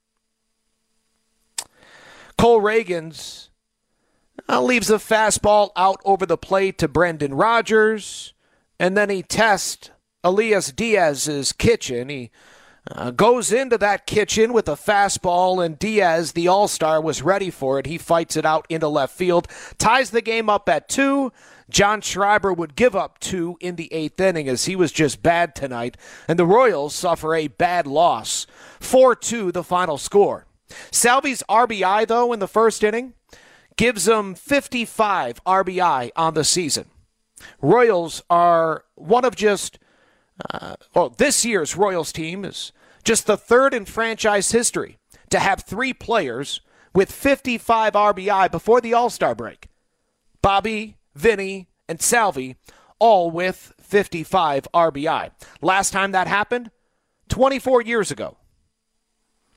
Cole Ragans leaves a fastball out over the plate to Brendan Rodgers, and then he tests Elias Diaz's kitchen. He goes into that kitchen with a fastball, and Diaz, the all-star, was ready for it. He fights it out into left field, ties the game up at 2. John Schreiber would give up 2 in the 8th inning as he was just bad tonight, and the Royals suffer a bad loss. 4-2 the final score. Salvi's RBI, though, in the 1st inning, gives them 55 RBI on the season. Royals are one of this year's Royals team is just the 3rd in franchise history to have 3 players with 55 RBI before the All-Star break. Bobby, Vinny, and Salvi, all with 55 RBI. Last time that happened, 24 years ago.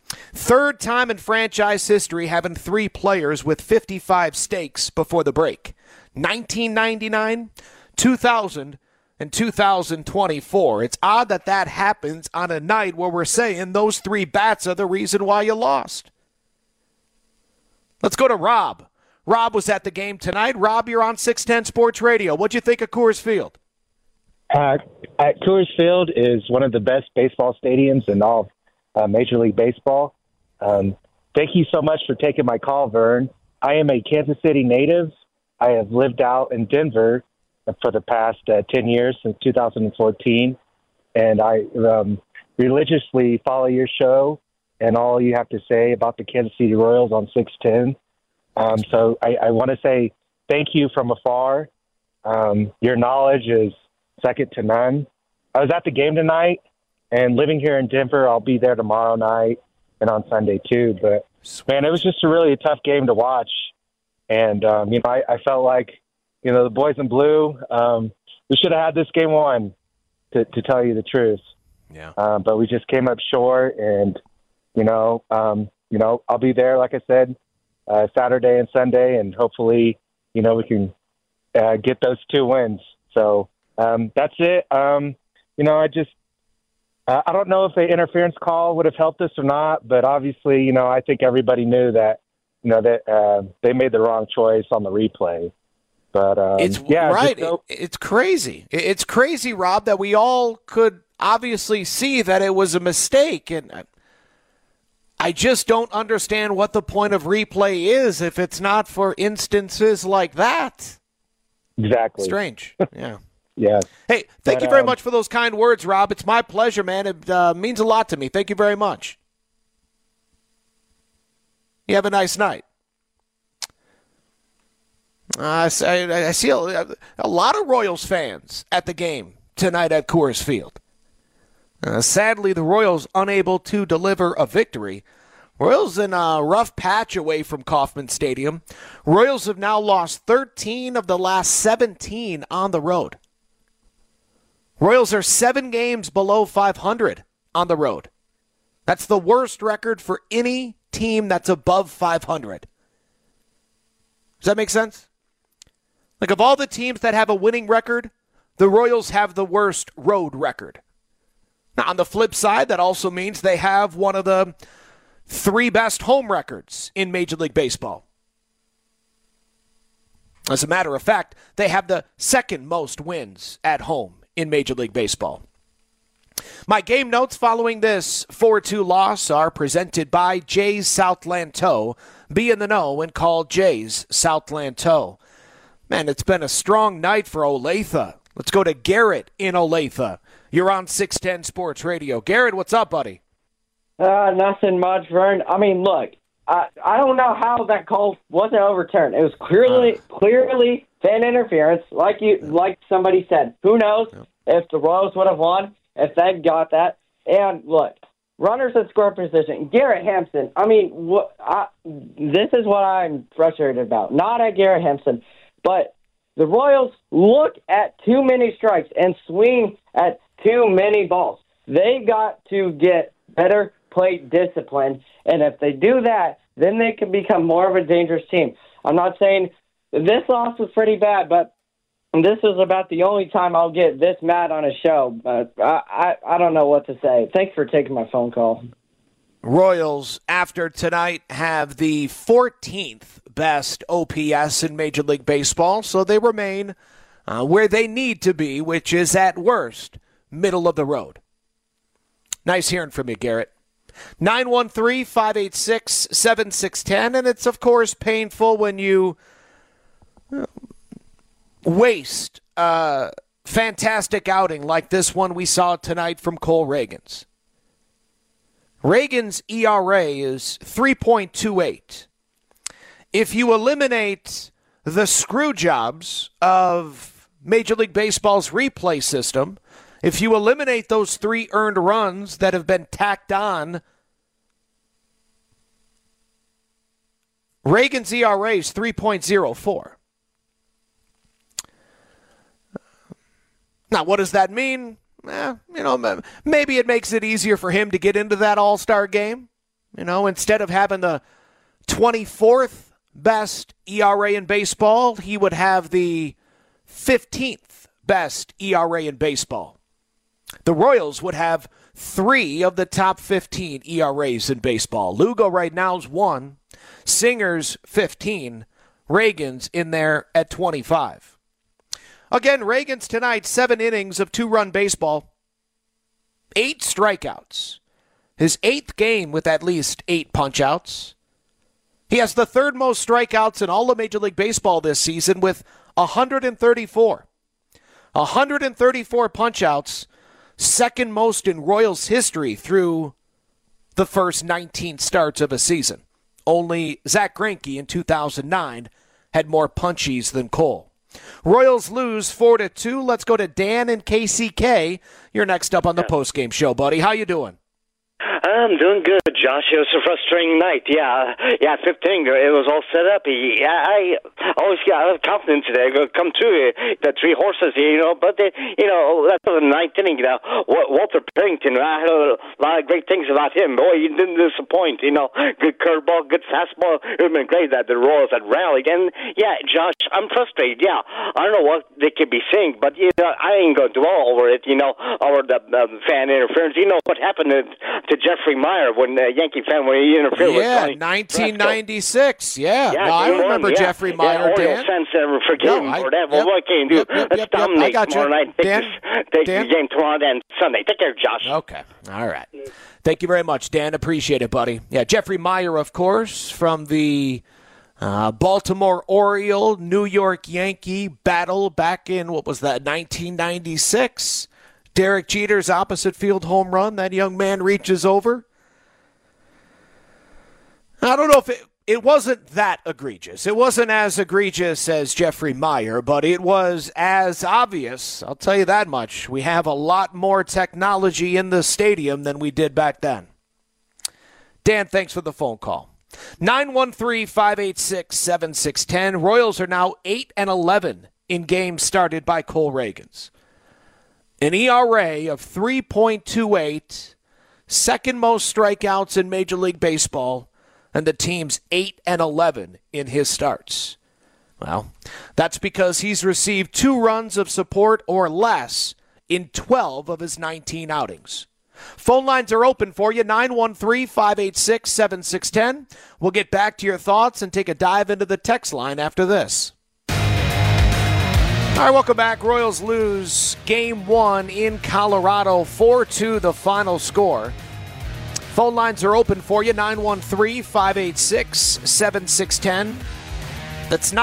Third time in franchise history having 3 players with 55 stakes before the break. 1999, 2000, and 2024. It's odd that that happens on a night where we're saying those 3 bats are the reason why you lost. Let's go to Rob. Rob was at the game tonight. Rob, you're on 610 Sports Radio. What'd you think of Coors Field?
At Coors Field is one of the best baseball stadiums in all of Major League Baseball. Thank you so much for taking my call, Vern. I am a Kansas City native. I have lived out in Denver for the past 10 years, since 2014, and I religiously follow your show and all you have to say about the Kansas City Royals on 610. So I want to say thank you from afar. Your knowledge is second to none. I was at the game tonight, and living here in Denver, I'll be there tomorrow night and on Sunday too. But, man, it was just a tough game to watch. And, I felt like, the boys in blue, we should have had this game won, to tell you the truth.
Yeah.
But we just came up short, and, I'll be there, like I said, Saturday and Sunday, and hopefully, we can get those 2 wins. So that's it. I don't know if the interference call would have helped us or not, but obviously, I think everybody knew that, they made the wrong choice on the replay. But
it's right. It's crazy. It's crazy, Rob, that we all could obviously see that it was a mistake. And I just don't understand what the point of replay is if it's not for instances like that.
Exactly.
Strange. Yeah.
Yeah.
Hey, thank you very much for those kind words, Rob. It's my pleasure, man. It means a lot to me. Thank you very much. You have a nice night. I see a lot of Royals fans at the game tonight at Coors Field. Sadly, the Royals unable to deliver a victory. Royals in a rough patch away from Kauffman Stadium. Royals have now lost 13 of the last 17 on the road. Royals are 7 games below 500 on the road. That's the worst record for any team that's above 500. Does that make sense? Like, of all the teams that have a winning record, the Royals have the worst road record. Now, on the flip side, that also means they have one of the 3 best home records in Major League Baseball. As a matter of fact, they have the 2nd most wins at home in Major League Baseball. My game notes following this 4-2 loss are presented by Jay's Southland Tow. Be in the know and call Jay's Southland Tow. Man, it's been a strong night for Olathe. Let's go to Garrett in Olathe. You're on 610 Sports Radio. Garrett, what's up, buddy?
Nothing much, Vern. I mean, look, I don't know how that call wasn't overturned. It was clearly fan interference, like somebody said. Who knows if the Royals would have won, if they got that. And look, runners in score position. Garrett Hampson. I mean, this is what I'm frustrated about. Not at Garrett Hampson, but the Royals look at too many strikes and swing at too many balls. They got to get better plate discipline, and if they do that, then they can become more of a dangerous team. I'm not saying this loss was pretty bad, but this is about the only time I'll get this mad on a show. But I don't know what to say. Thanks for taking my phone call.
Royals, after tonight, have the 14th best OPS in Major League Baseball, so they remain where they need to be, which is at worst middle of the road. Nice hearing from you, Garrett. 913-586-7610, and it's, of course, painful when you waste a fantastic outing like this one we saw tonight from Cole Ragans. Ragans' ERA is 3.28. If you eliminate the screw jobs of Major League Baseball's replay system, if you eliminate those 3 earned runs that have been tacked on, Ragans' ERA is 3.04. Now, what does that mean? Maybe it makes it easier for him to get into that All-Star game. Instead of having the 24th best ERA in baseball, he would have the 15th best ERA in baseball. The Royals would have 3 of the top 15 ERAs in baseball. Lugo right now is 1. Singer's 15. Reagan's in there at 25. Again, Reagan's tonight, 7 innings of 2-run baseball, 8 strikeouts. His 8th game with at least 8 punch-outs. He has the 3rd most strikeouts in all of Major League Baseball this season with 134. 134 punch-outs, 2nd most in Royals history through the first 19 starts of a season. Only Zach Greinke in 2009 had more punchies than Cole. Royals lose 4-2. Let's go to Dan in KCK. You're next up on the postgame show, buddy. How you doing?
I'm doing good, Josh. It was a frustrating night. Yeah, 15. It was all set up. I always got a lot of confidence today. Come through the 3 horses here, but that's the 9th inning. Walter Pennington, I had a lot of great things about him. Boy, he didn't disappoint. Good curveball, good fastball. It would have been great that the Royals had rallied. And yeah, Josh, I'm frustrated. Yeah, I don't know what they could be saying, but I ain't going to dwell over it. Over the fan interference. What happened to Jeffrey Meyer when the Yankee fan when he interfered with Tony
1996. Yeah. No, I remember Jeffrey Meyer.
Dan. Fans forgive him for that. Well, what can you do? Let's dominate tomorrow night. Take the game tomorrow and Sunday. Take care, Josh.
Okay. All right. Thank you very much, Dan. Appreciate it, buddy. Yeah, Jeffrey Meyer, of course, from the Baltimore Oriole, New York Yankee battle back in, 1996. Derek Jeter's opposite field home run. That young man reaches over. I don't know if it wasn't that egregious. It wasn't as egregious as Jeffrey Meyer, but it was as obvious. I'll tell you that much. We have a lot more technology in the stadium than we did back then. Dan, thanks for the phone call. 913-586-7610. Royals are now 8-11 in games started by Cole Reagans. An ERA of 3.28, 2nd most strikeouts in Major League Baseball, and the team's 8-11 in his starts. Well, that's because he's received 2 runs of support or less in 12 of his 19 outings. Phone lines are open for you, 913-586-7610. We'll get back to your thoughts and take a dive into the text line after this. All right, welcome back. Royals lose Game 1 in Colorado, 4-2 the final score. Phone lines are open for you, 913-586-7610. That's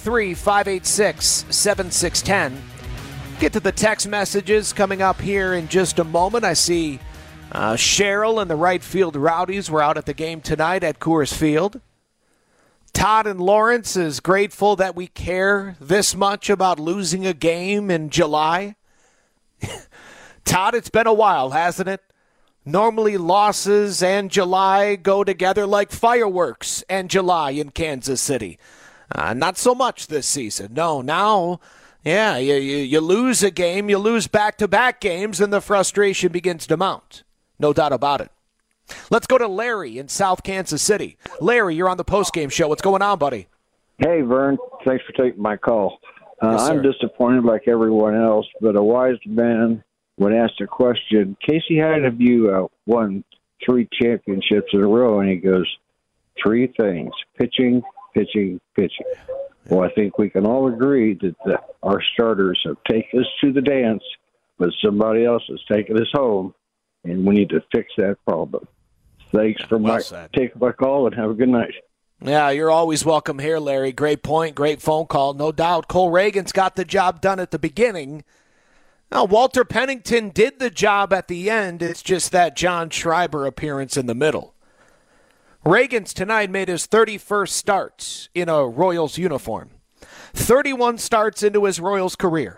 913-586-7610. Get to the text messages coming up here in just a moment. I see Cheryl and the right field Rowdies were out at the game tonight at Coors Field. Todd and Lawrence is grateful that we care this much about losing a game in July. Todd, it's been a while, hasn't it? Normally losses and July go together like fireworks and July in Kansas City. Not so much this season. No, now, yeah, you lose a game, you lose back-to-back games, and the frustration begins to mount. No doubt about it. Let's go to Larry in South Kansas City. Larry, you're on the postgame show. What's going on, buddy?
Hey, Vern. Thanks for taking my call.
Yes,
I'm disappointed like everyone else, but a wise man when asked a question, Casey, how have you won 3 championships in a row? And he goes, 3 things, pitching, pitching, pitching. Well, I think we can all agree that our starters have taken us to the dance, but somebody else has taken us home, and we need to fix that problem. Thanks for taking my call, and have a good night.
Yeah, you're always welcome here, Larry. Great point, great phone call, no doubt. Cole Reagans got the job done at the beginning. Now, Walter Pennington did the job at the end. It's just that John Schreiber appearance in the middle. Reagans tonight made his 31st start in a Royals uniform. 31 starts into his Royals career.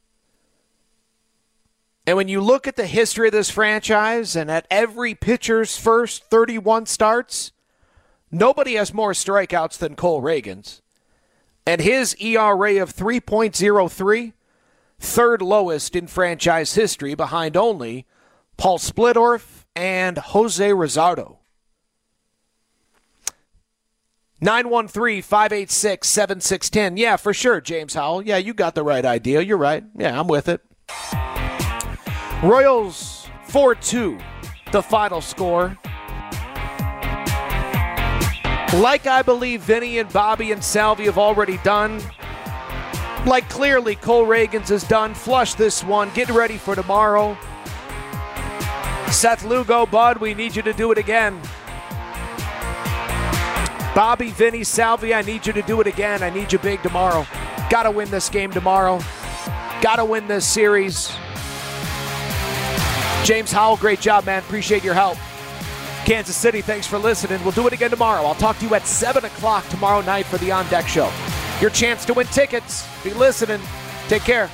And when you look at the history of this franchise and at every pitcher's first 31 starts, nobody has more strikeouts than Cole Reagans. And his ERA of 3.03, 3rd lowest in franchise history, behind only Paul Splittorff and Jose Rosado. 913-586-7610. Yeah, for sure, James Howell. Yeah, you got the right idea. You're right. Yeah, I'm with it. Royals 4-2, the final score. Like I believe Vinny and Bobby and Salvi have already done, like clearly Cole Reagans has done, flush this one, get ready for tomorrow. Seth Lugo, Bud, we need you to do it again. Bobby, Vinny, Salvi, I need you to do it again. I need you big tomorrow. Got to win this game tomorrow. Got to win this series. James Howell, great job, man. Appreciate your help. Kansas City, thanks for listening. We'll do it again tomorrow. I'll talk to you at 7 o'clock tomorrow night for the On Deck Show. Your chance to win tickets. Be listening. Take care.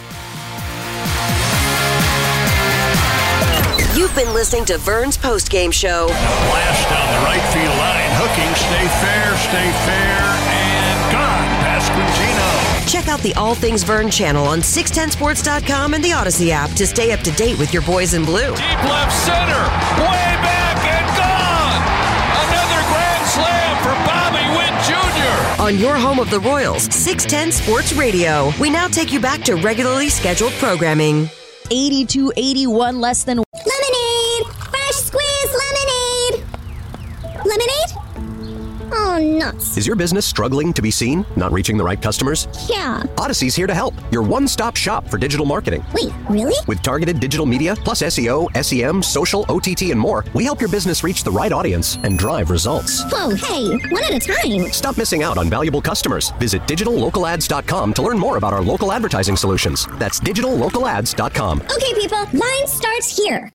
You've been listening to Vern's postgame show.
Blast down the right field line. Hooking, stay fair, and gone. Pasquantino.
Check out the All Things Vern channel on 610sports.com and the Odyssey app to stay up to date with your boys in blue.
Deep left center. Way back and gone. Another grand slam for Bobby Witt Jr.
On your home of the Royals, 610 Sports Radio. We now take you back to regularly scheduled programming.
82-81 less than...
Lemonade! Fresh squeezed lemonade! Lemonade? Oh, nuts.
Is your business struggling to be seen? Not reaching the right customers?
Yeah.
Odyssey's here to help. Your one-stop shop for digital marketing.
Wait, really?
With targeted digital media, plus SEO, SEM, social, OTT, and more, we help your business reach the right audience and drive results.
Whoa, hey, one at a time.
Stop missing out on valuable customers. Visit digitallocalads.com to learn more about our local advertising solutions. That's digitallocalads.com.
Okay, people, line starts here.